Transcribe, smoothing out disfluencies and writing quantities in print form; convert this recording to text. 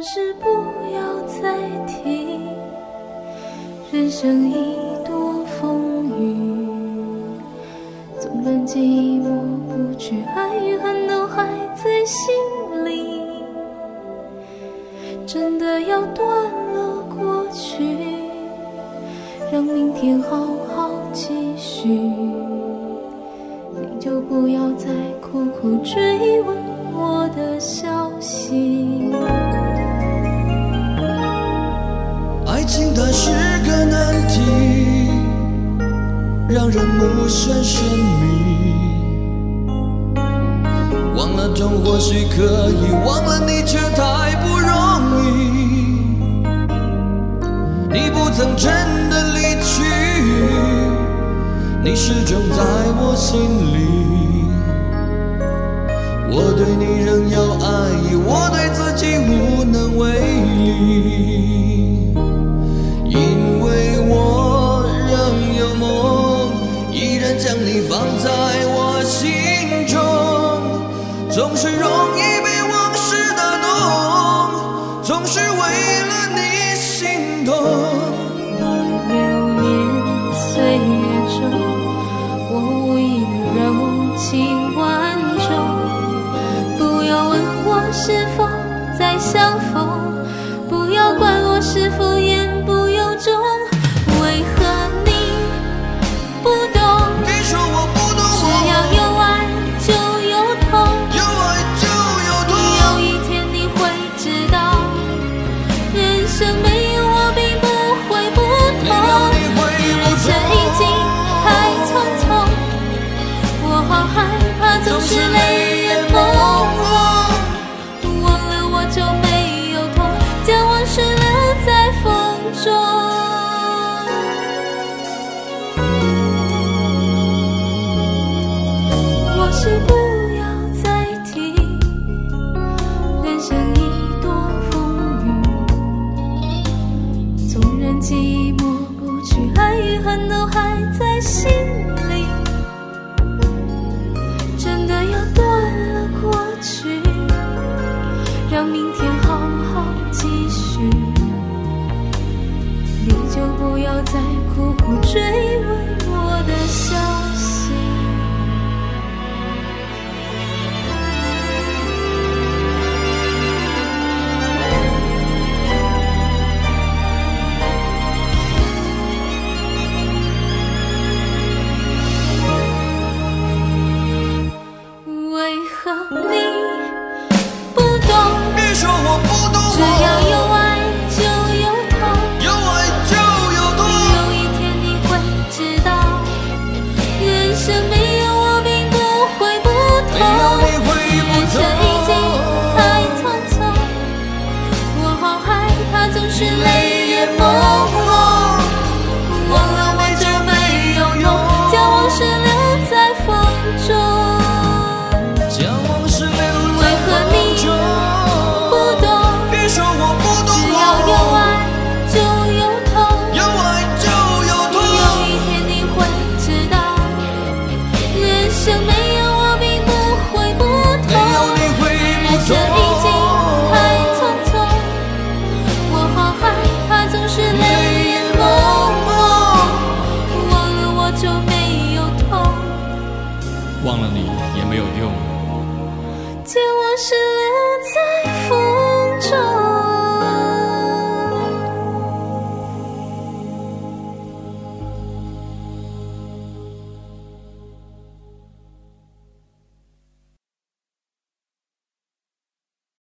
是不要再提，人生已多风雨，纵然寂寞不去，爱与恨都还在心里。真的要断了过去，让明天好好继续，你就不要再苦苦追问我的消息。 爱情它是个难题，让人目眩神迷。忘了痛或许可以，忘了你却太不容易。你不曾真的离去，你始终在我心里。我对你仍有爱意，我对自己无能为力，因为我仍有梦，依然将你放在我心中，总是容易被往事打动，总是为了你心动。 流年岁月中，我无意的柔情万种，不要问我是否再相逢，不要管我是否言不由衷，为何你不懂？ 别说我不懂， 只要有爱就有痛， 有爱就有痛， 有一天你会知道，人生没有我并不会不同，人生已经太匆匆，我好害怕总是泪眼朦胧，忘了我就没有痛，将往事留在风中。往事不要再提，人生已多风雨，纵然寂寞不去，爱与恨都还在心里。真的要断了过去，让明天好好继续，你就不要再苦苦追问我的消息。为何你不懂？ 别说我不懂， 只要有爱就有痛， 有爱就有痛， 有一天你会知道，人生没有我并不会不没有你会同， 不人生已经太匆匆，我好害怕总是泪眼朦胧，忘了我就没有用，将往事留在风中。 将往事留为在何你风中。 不懂？ 别说我不懂， 只要有爱就有痛， 有爱就有痛， 有一天你会知道，人生没有我并不会不同， 没有你会不人生已经太匆匆，我好害怕总是泪眼朦胧，忘了我就没有痛， 忘了你也没有用。 将往事留在